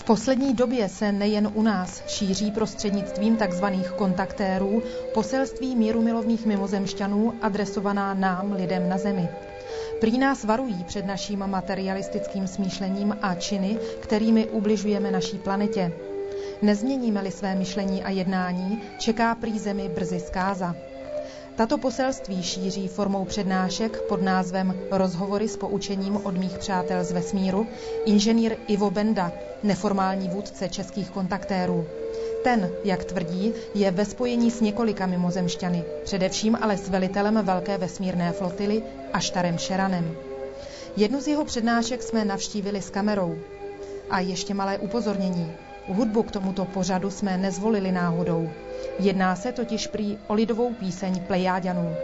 V poslední době se nejen u nás šíří prostřednictvím tzv. Kontaktérů poselství mírumilovných mimozemšťanů adresovaná nám, lidem na Zemi. Prý nás varují před naším materialistickým smýšlením a činy, kterými ubližujeme naší planetě. Nezměníme-li své myšlení a jednání, čeká prý Zemi brzy zkáza. Tato poselství šíří formou přednášek pod názvem Rozhovory s poučením od mých přátel z vesmíru inženýr Ivo Benda, neformální vůdce českých kontaktérů. Ten, jak tvrdí, je ve spojení s několika mimozemšťany, především ale s velitelem velké vesmírné flotily Aštarem Šeranem. Jednu z jeho přednášek jsme navštívili s kamerou. A ještě malé upozornění. Hudbu k tomuto pořadu jsme nezvolili náhodou. Jedná se totiž prý o lidovou píseň Plejáďanů.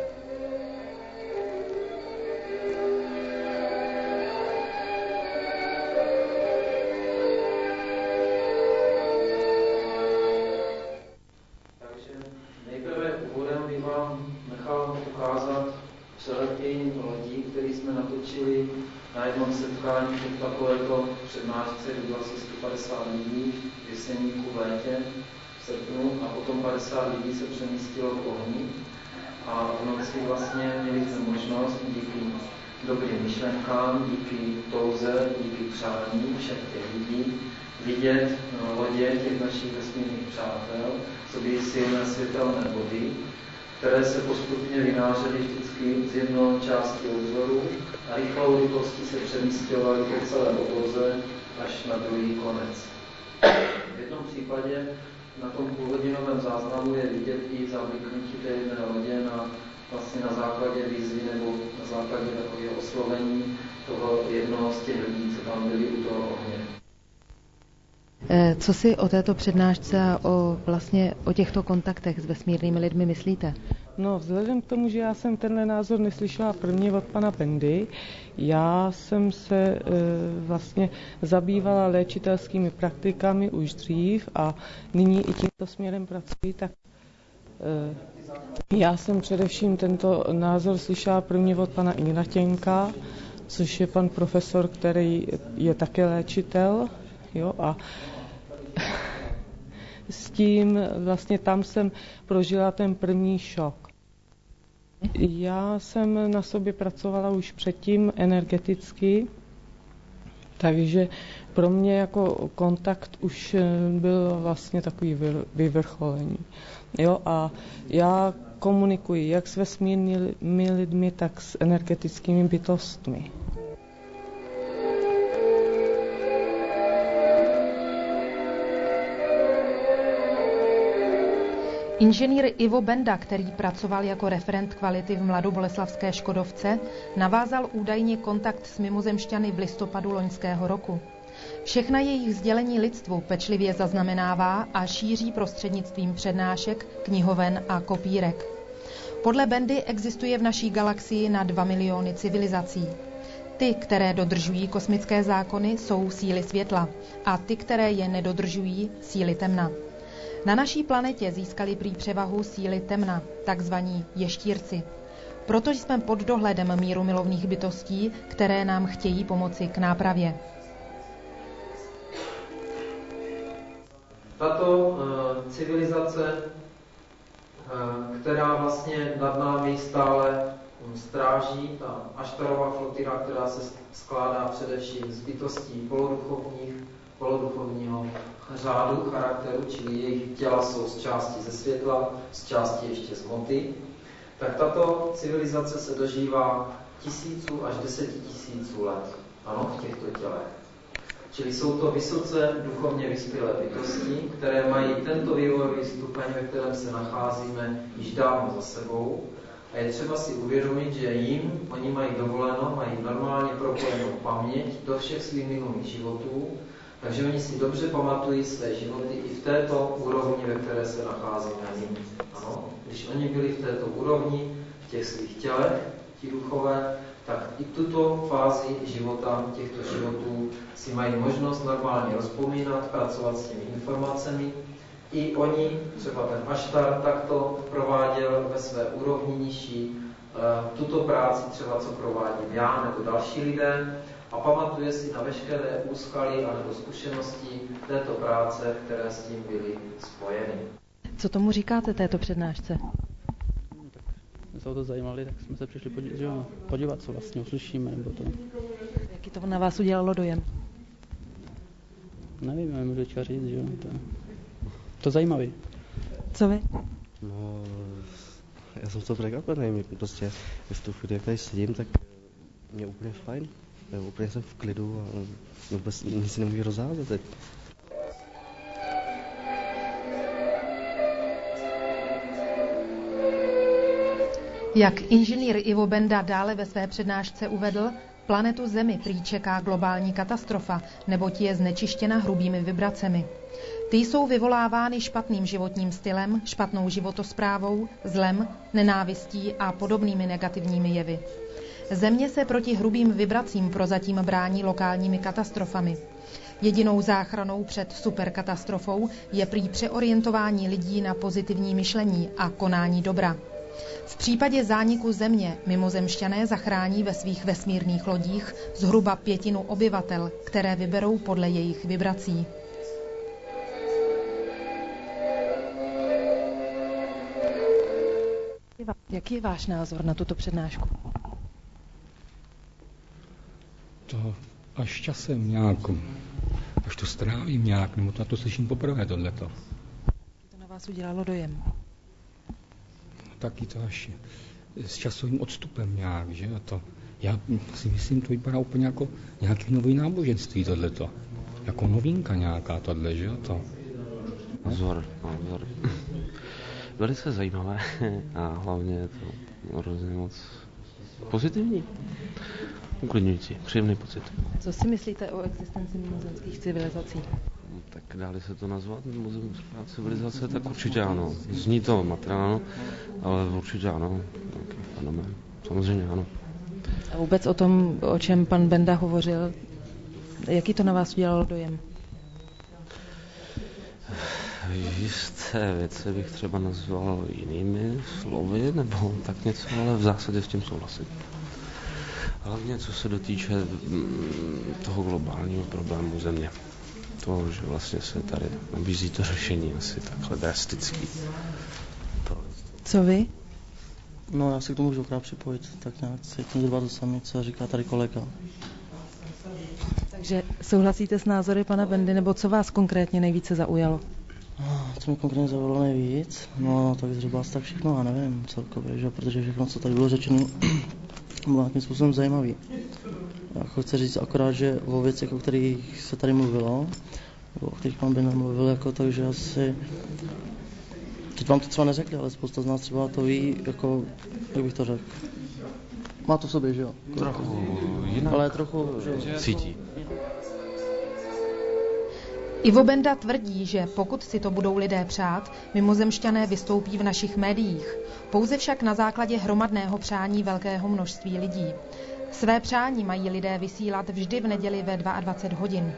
Takže nejprve úvodem bych vám nechal ukázat přeletění lodí, které jsme natočili na jednom setkání v takovéto přednášce, kdy bylo asi 150 lidí v Jeseníku v létě, v srpnu, a potom 50 lidí se přemístilo v ohni. A v noci vlastně měli jsme možnost díky dobrým myšlenkám, díky touze, díky přání všech těch lidí vidět lodě těch našich vesmírných přátel, co by silné světelné body, které se postupně vynářely vždycky z jedné části obzoru a rychlou rychlostí se přemístěvaly po celé obloze až na druhý konec. V jednom případě na tom půlhodinovém záznamu je vidět i zabliknutí té jedné lodě vlastně na základě výzvy nebo na základě takového oslovení toho jednoho z těch lidí, co tam byli u toho ohně. Co si o této přednášce a o těchto kontaktech s vesmírnými lidmi myslíte? No, vzhledem k tomu, že já jsem tenhle názor neslyšela prvně od pana Bendy, já jsem se vlastně zabývala léčitelskými praktikami už dřív a nyní i tímto směrem pracuji, tak já jsem především tento názor slyšela prvně od pana Ignatěnka, což je pan profesor, který je také léčitel, jo, a s tím vlastně tam jsem prožila ten první šok. Já jsem na sobě pracovala už předtím energeticky, takže pro mě jako kontakt už byl vlastně takový vyvrcholení. Jo, a já komunikuji jak s vesmírnými lidmi, tak s energetickými bytostmi. Inženýr Ivo Benda, který pracoval jako referent kvality v mladoboleslavské Škodovce, navázal údajně kontakt s mimozemšťany v listopadu loňského roku. Všechna jejich sdělení lidstvu pečlivě zaznamenává a šíří prostřednictvím přednášek, knihoven a kopírek. Podle Bendy existuje v naší galaxii na 2 miliony civilizací. Ty, které dodržují kosmické zákony, jsou síly světla a ty, které je nedodržují, síly temna. Na naší planetě získali prý převahu síly temna, takzvaní ještírci. Proto jsme pod dohledem mírumilovných bytostí, které nám chtějí pomoci k nápravě. Tato civilizace, která vlastně nad námi stále stráží, ta Aštarova flotila, která se skládá především z bytostí poloduchovního řádu, charakteru, čili jejich těla jsou z části ze světla, z části ještě z hmoty, tak tato civilizace se dožívá 1000 až 10 000 let, ano, v těchto tělech. Čili jsou to vysoce duchovně vyspělé bytosti, které mají tento vývojový stupeň, ve kterém se nacházíme, již dávno za sebou. A je třeba si uvědomit, že oni mají dovoleno, mají normálně propojenou paměť do všech svých minulých životů, takže oni si dobře pamatují své životy i v této úrovni, ve které se nacházíme nyní. Ano, když oni byli v této úrovni, v těch svých tělech, ti duchové, tak i tuto fázi života, těchto životů, si mají možnost normálně rozpomínat, pracovat s těmi informacemi. I oni, třeba ten Aštar, takto prováděl ve své úrovni nižší tuto práci, třeba co provádím já nebo další lidé. a pamatuje si na veškeré úskalí anebo zkušenosti této práce, které s tím byly spojeny. Co tomu říkáte této přednášce? My jsme o to zajímali, tak jsme se přišli podívat, co vlastně uslyšíme, nebo to. Jaký to na vás udělalo dojem? Nevím, nemůžu říct, že jo. To zajímavý. Co vy? No, já jsem to překvapený, prostě v tu chvíli, jak tady sedím, tak mě úplně fajn. Já úplně jsem v klidu a vůbec nic si nemůžu rozházet teď. Jak inženýr Ivo Benda dále ve své přednášce uvedl, planetu Zemi prý čeká globální katastrofa, neboť je znečištěna hrubými vibracemi. Ty jsou vyvolávány špatným životním stylem, špatnou životosprávou, zlem, nenávistí a podobnými negativními jevy. Země se proti hrubým vibracím prozatím brání lokálními katastrofami. Jedinou záchranou před superkatastrofou je prý přeorientování lidí na pozitivní myšlení a konání dobra. V případě zániku Země mimozemšťané zachrání ve svých vesmírných lodích zhruba 1/5 obyvatel, které vyberou podle jejich vibrací. Jaký je váš názor na tuto přednášku? To až časem nějak, až to strávím nějak, nebo to slyším poprvé tohleto. To na vás udělalo dojem? Taky to až s časovým odstupem nějak, že? A to, já si myslím, to vypadá úplně jako nějaký nový náboženství tohleto. Jako novinka nějaká tohle, že? To. Názor. Velice zajímavé a hlavně je to hrozně moc pozitivní. Uklidňující, příjemný pocit. Co si myslíte o existenci mimozemských civilizací? Tak dáli se to nazvat mimozemská civilizace, tak určitě ano. Zní to materiálno, ale určitě ano. Nějaký fenomén. Samozřejmě ano. A vůbec o tom, o čem pan Benda hovořil, jaký to na vás udělalo dojem? Jisté věci bych třeba nazval jinými slovy, nebo tak něco, ale v zásadě s tím souhlasím. Hlavně co se dotýče toho globálního problému Země. To, že vlastně se tady nabízí to řešení asi takhle drastický. Co vy? No, já se k tomu můžu krát připojit, tak nějak se tím zhruba to samé, co říká tady kolega. Takže souhlasíte s názory pana Bendy, nebo co vás konkrétně nejvíce zaujalo? Co mě konkrétně zaujalo nejvíc? No, tak zhruba tak všechno, já nevím celkově, že? Protože všechno, co tady bylo řečeno, bylo nějakým způsobem zajímavý. Já chci říct akorát, že o věcech, o kterých se tady mluvilo, o kterých pan Benda mluvil, jako, takže asi... Teď vám to třeba neřekli, ale spousta z nás třeba to ví, jako, jak bych to řekl. Má to v sobě, že jo? Trochu jinak. Ale trochu, že cítí. Ivo Benda tvrdí, že pokud si to budou lidé přát, mimozemšťané vystoupí v našich médiích. Pouze však na základě hromadného přání velkého množství lidí. Své přání mají lidé vysílat vždy v neděli ve 22 hodin.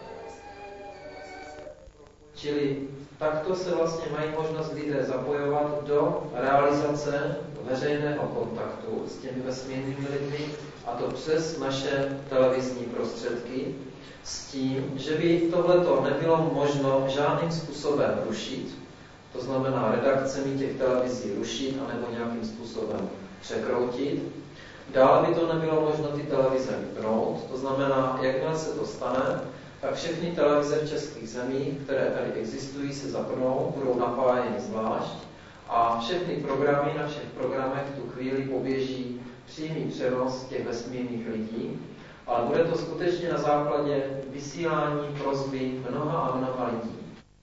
Čili takto se vlastně mají možnost lidé zapojovat do realizace veřejného kontaktu s těmi vesmírnými lidmi, a to přes naše televizní prostředky, s tím, že by tohleto nebylo možno žádným způsobem rušit, to znamená redakcemi těch televizí rušit anebo nějakým způsobem překroutit. Dále by to nebylo možno ty televize vypnout, to znamená, jakmile se to stane, tak všechny televize v českých zemích, které tady existují, se zapnou, budou napájeny zvlášť a všechny programy na všech programech v tu chvíli poběží přímý přenos těch vesmírných lidí, ale bude to skutečně na základě vysílání prosby mnoha a mnoha lidí.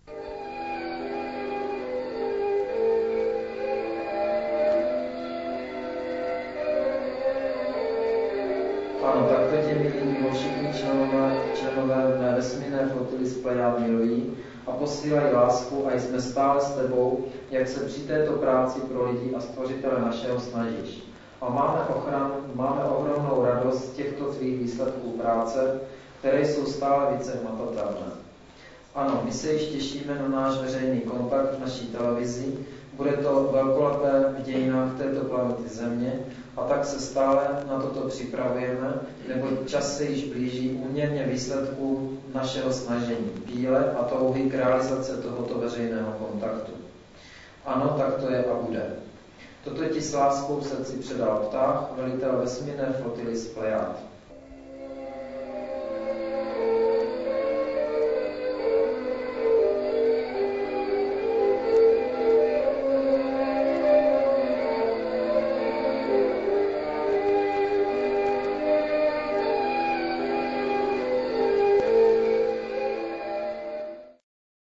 Ano, tak to tě milí všichni členové vesmírné flotily z Plejád milují a posílají lásku a jsme stále s tebou, jak se při této práci pro lidi a stvořitele našeho snažíš. A máme ohromnou radost z těchto tvých výsledků práce, které jsou stále více hmatatelné. Ano, my se již těšíme na náš veřejný kontakt v naší televizi, Bude to velkolepé v dějinách této planety Země a tak se stále na toto připravujeme, neboť čas se již blíží úměrně výsledků našeho snažení, píle a touhy k realizaci tohoto veřejného kontaktu. Ano, tak to je a bude. Toto ti s láskou v srdci předal ptách, velitel vesmírné flotily z Plejád.